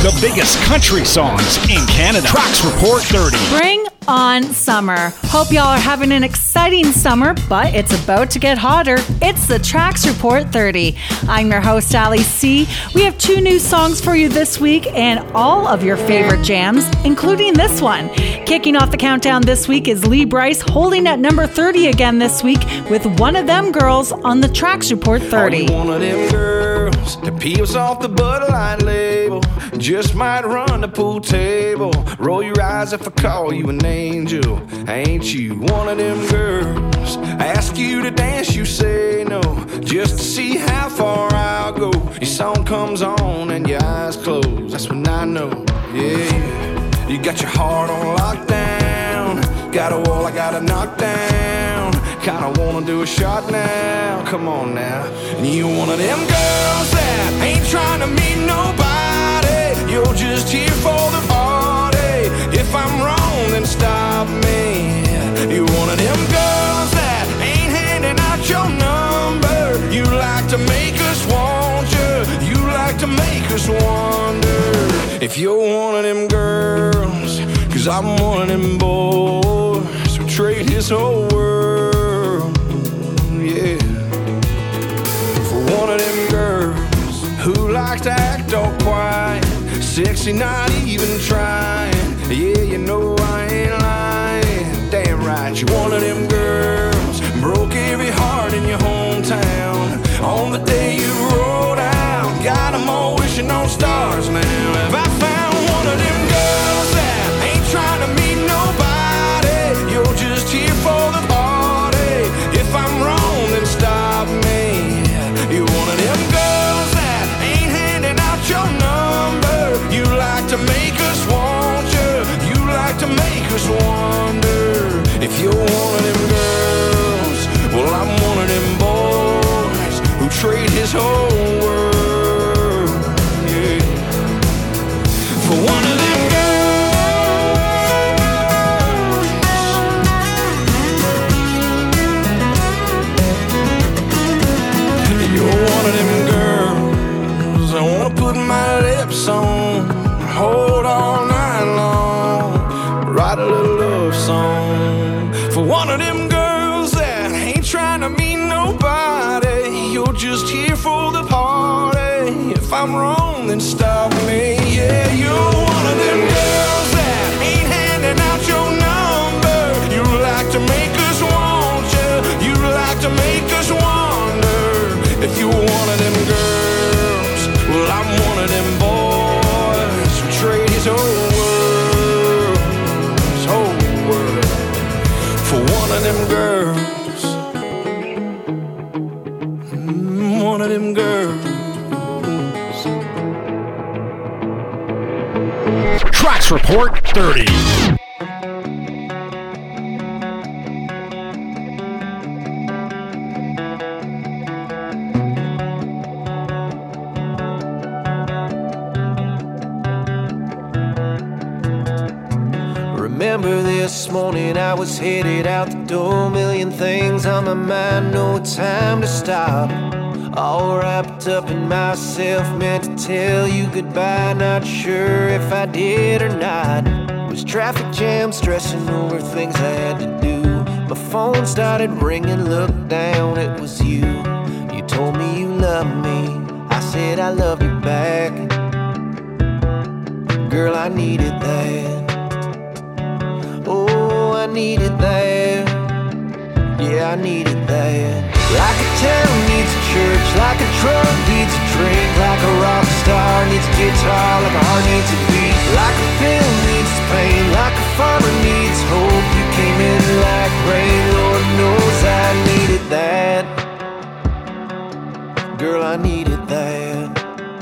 The biggest country songs in Canada. Tracks Report 30. Bring on summer. Hope y'all are having an exciting summer, but it's about to get hotter. It's the Tracks Report 30. I'm your host, Ali C. We have 2 new songs for you this week and all of your favorite jams, including this one. Kicking off the countdown this week is Lee Brice, holding at number 30 again this week with One of Them Girls on the Tracks Report 30. One of them girls that peels off the Bud Light label, just might run the pool table. Roll your eyes if I call you an angel. Ain't you one of them girls? Ask you to dance, you say no, just to see how far I'll go. Your song comes on and your eyes close, that's when I know, yeah. You got your heart on lockdown, got a wall I gotta knock down. Kinda wanna do a shot now, come on now. And you one of them girls that ain't trying to meet nobody, you're just here for the party. If I'm wrong, then stop me. You're one of them girls that ain't handing out your number. You like to make us want you, you like to make us wonder if you're one of them girls. Cause I'm one of them boys who trade his whole world, yeah, for one of them girls who like to act all quiet, sexy, not even trying. Yeah, you know I ain't lying. Damn right, you're one of them girls broke every heart in your hometown on the day you rolled out. Got them all wishing on stars now. Have I found one of them girls that ain't trying to meet nobody, you're just here for the party. If I'm wrong, then stop me. You're one of them girls that ain't handing out your number. You like to make us want you, you like to make us wonder if you're one of them girls. Well, I'm one of them boys who trade his whole world, yeah, for one of them girls. You're one of them girls I wanna put my lips on, hold all night long, write a little love song for one of them girls that ain't trying to meet nobody, you're just here for the party. If I'm wrong, then stop me. Yeah, you're one of them girls that ain't handing out your number. You like to make us want you, you like to make us wonder if you're one of them girls. Well, I'm one of them boys who trade his whole world for one of them girls. One of them girls. Tracks Report 30. Remember this morning I was headed out the door, million things on my mind, no time to stop. All wrapped up in myself, meant to tell you goodbye, not sure if I did or not. It was traffic jam, stressing over things I had to do. My phone started ringing, looked down, it was you. You told me you loved me, I said I love you back. Girl, I needed that. Oh, I needed that. Yeah, I needed that. Like a town needs a church, like a drunk needs a drink, like a rock star needs a guitar, like a heart needs a beat, like a pill needs pain, like a farmer needs hope. You came in like rain, Lord knows I needed that. Girl, I needed that.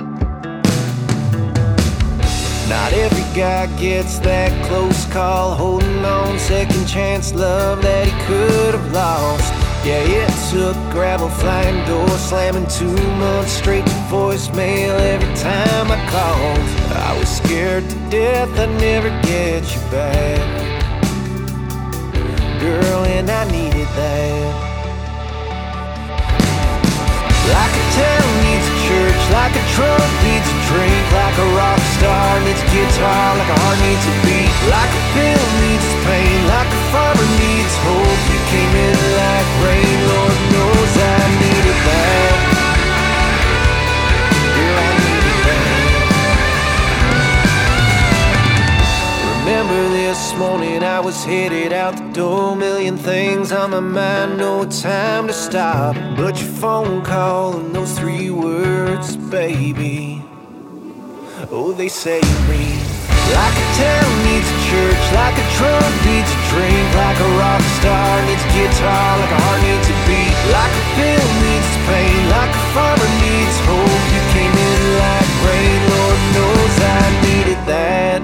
Not every guy gets that close call, holding on, second chance love that he could have lost. Yeah, it took gravel, flying doors, slamming 2 months straight to voicemail every time I called. I was scared to death I'd never get you back. Girl, and I needed that. Like a town needs a church, like a drunk needs a drink, like a rock star was headed out the door. Million things on my mind, no time to stop. But your phone call and those 3 words, baby, oh, they saved me. Like a town needs a church, like a drunk needs a drink, like a rock star needs a guitar, like a heart needs a beat, like a pill needs pain, like a farmer needs hope. You came in like rain, Lord knows I needed that.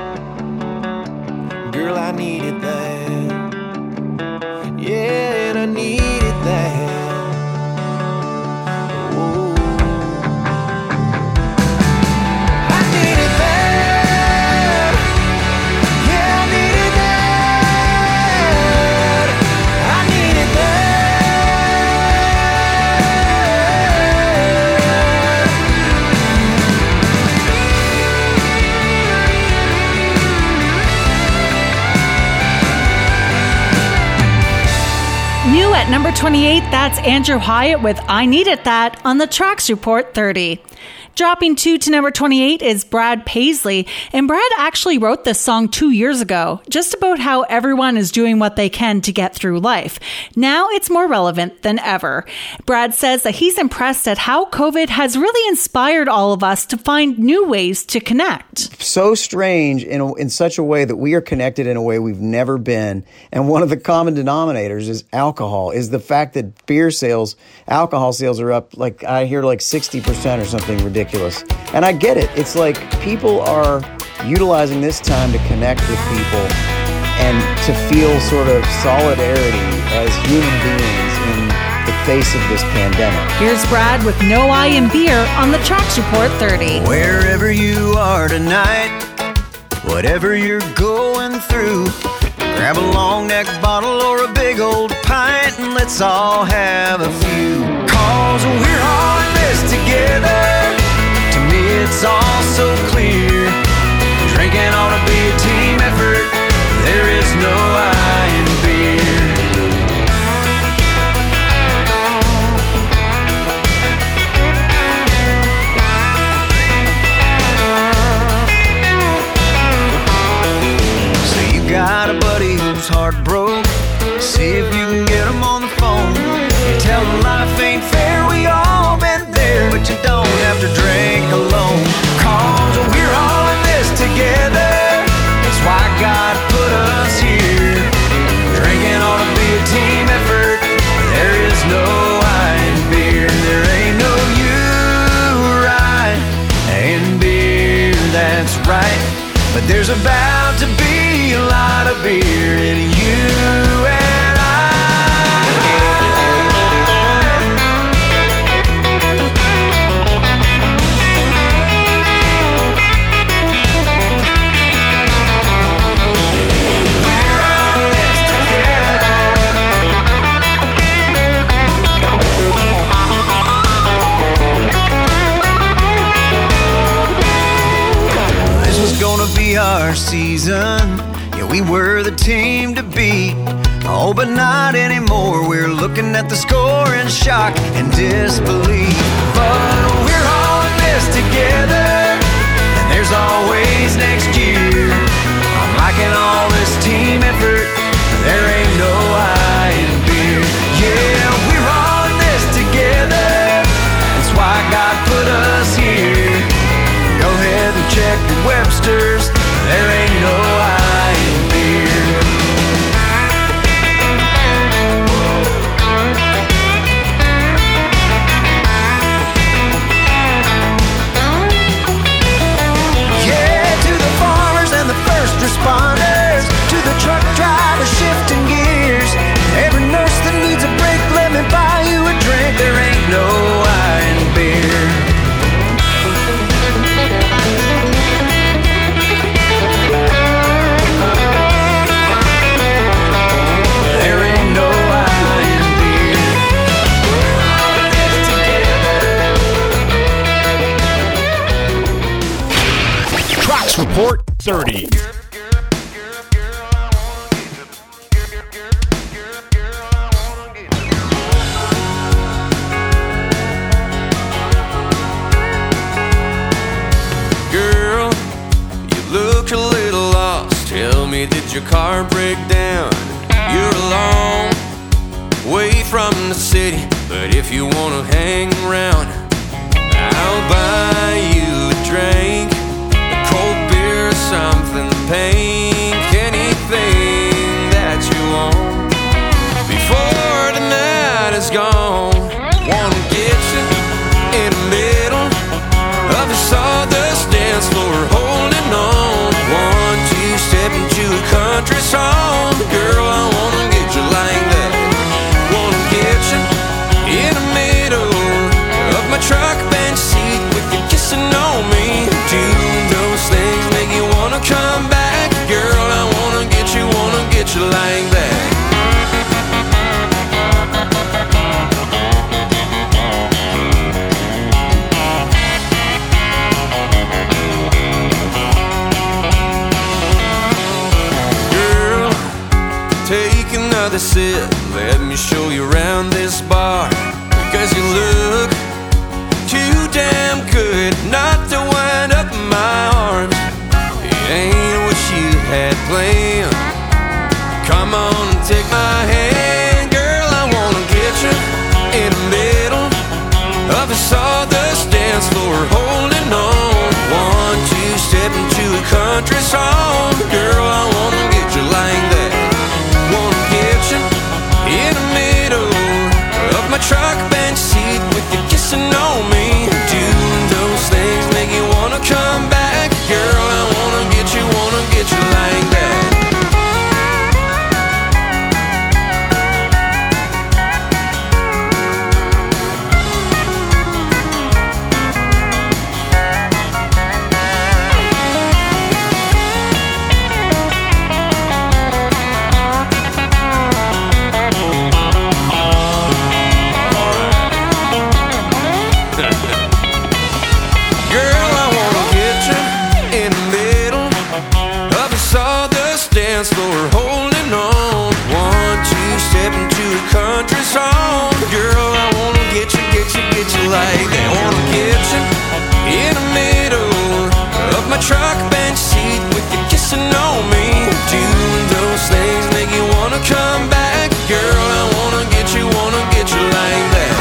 Girl, I needed that. Yeah, and I needed that. New at number 28, that's Andrew Hyatt with I Needed That on the Tracks Report 30. Dropping 2 to number 28 is Brad Paisley, and Brad actually wrote this song 2 years ago, just about how everyone is doing what they can to get through life. Now it's more relevant than ever. Brad says that he's impressed at how COVID has really inspired all of us to find new ways to connect. So strange in such a way that we are connected in a way we've never been. And one of the common denominators is alcohol, is the fact that beer sales, alcohol sales are up, like I hear like 60% or something ridiculous. And I get it. It's like people are utilizing this time to connect with people and to feel sort of solidarity as human beings in the face of this pandemic. Here's Brad with No I in Beer on the Tracks Report 30. Wherever you are tonight, whatever you're going through, grab a long neck bottle or a big old pint and let's all have a few. 'Cause we're all in this together. To me it's all so clear. Drinking ought to be a team effort. There is no I in beer. So you got a buddy who's heart broke. See if you can get him on the phone. You tell him life ain't fair, we all been there, but you don't have to drink alone. 'Cause we're all in this together. That's why God put us here. Drinking ought to be a team effort. There is no I in beer. There ain't no you right in beer, that's right. But there's about to be a lot of beer in you and be our season. Yeah, we were the team to beat. Oh, but not anymore. We're looking at the score in shock and disbelief. But we're all in this together, and there's always next year. I'm liking all this team effort. There ain't no I in beer. Yeah, we're all in this together. That's why God put us here. Go ahead and check the Webster's. There ain't no I in beer. Yeah, to the farmers and the first responders, to the truck drivers shifting gears, every nurse that needs a break, let me buy you a drink. There ain't no I in beer. Report 30. Girl, you look a little lost. Tell me me, did your car break down? You're a long way from the city, but if you wanna hang around, I'll buy you a drink, a cold beer or something, pink, anything that you want. Before the night is gone, wanna get you in the middle of a sawdust dance floor, holding on. 1, 2 step into a country song. Girl, I wanna get you like that. Wanna get you in the middle of my truck bench seat with you kissing on me. Do those things make you wanna come back? Girl, I wanna get you like that. Take another sip, let me show you around this bar. Because you look too damn good not to wind up in my arms. It ain't what you had planned. Come on and take my hand. Girl, I wanna get you in the middle of a sawdust dance floor, holding on. 1, 2 step into a country song. Girl, I wanna get you like that. Wanna get you in the middle of my truck bench seat with you kissing on me. Do those things make you wanna come back? Girl, I wanna get you like that. Floor, holding on. 1, 2 step into a country song. Girl, I wanna get you like that. Wanna get you in the middle of my truck bench seat with you kissing on me. Do those things make you wanna come back? Girl, I wanna get you like that.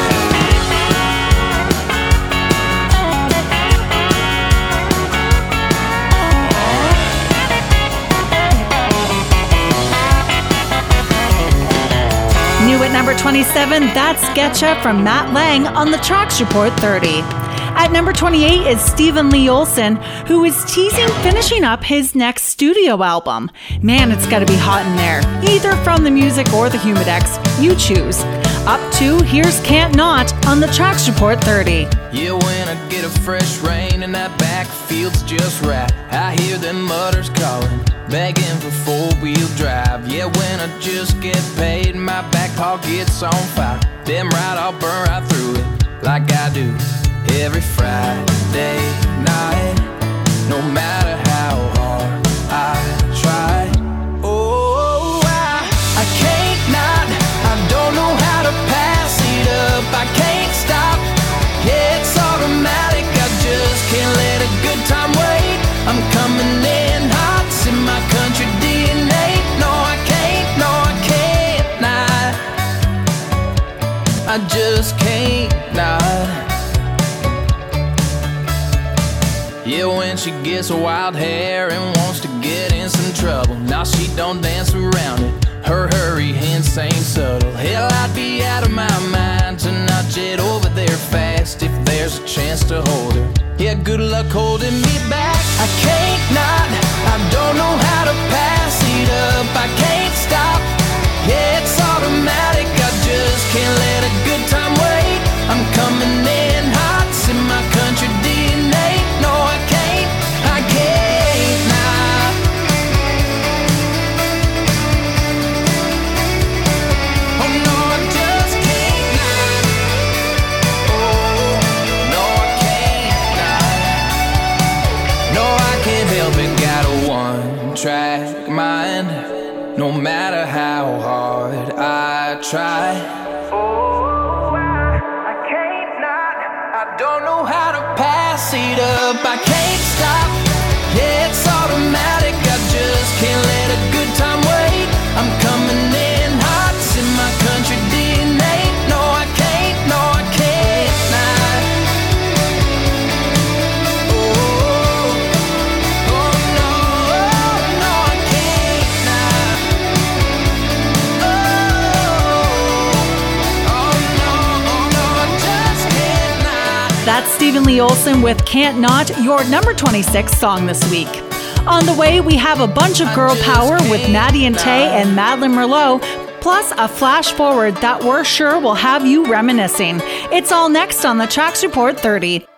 New at number 27, that's Getcha from Matt Lang on the Tracks Report 30. At number 28 is Stephen Lee Olsen, who is teasing finishing up his next studio album. Man, it's gotta be hot in there, either from the music or the Humidex. You choose. Up to Here's Can't Not on the Tracks Report 30. Yeah, when I get a fresh rain and that back feels just right, I hear them mutters calling, begging for four-wheel drive. Yeah, when I just get paid, my back pocket's on fire. Damn right, I'll burn right through it like I do every Friday night, no matter how hard I try. Oh, I can't not, I don't know how to pass it up. I can't stop, yeah, it's automatic. I just can't let a good time wait. I'm coming in hot, it's in my country DNA. No, I can't not, I just can't not. Yeah, when she gets wild hair and wants to get in some trouble, now she don't dance around it, her hurry hints ain't subtle. Hell, I'd be out of my mind to not jet over there fast if there's a chance to hold her. Yeah, good luck holding me back. I can't not, I don't know how to pass it up. I can't stop, yeah, it's automatic. I just can't let a good time wait. I'm coming in hot, it's in my country DNA. No, I can't not. Oh no, I just can't not. Oh, no, I can't not. No, I can't help it, got a one-track mind. No matter how hard I try. Oh, I can't not. I don't know how to pass it up. I can't stop. Yeah, it's automatic. I just can't let it go. Stephen Lee Olsen with Can't Not, your number 26 song this week. On the way, we have a bunch of girl power with Maddie and Tay and Madeline Merlot, plus a flash forward that we're sure will have you reminiscing. It's all next on the Tracks Report 30.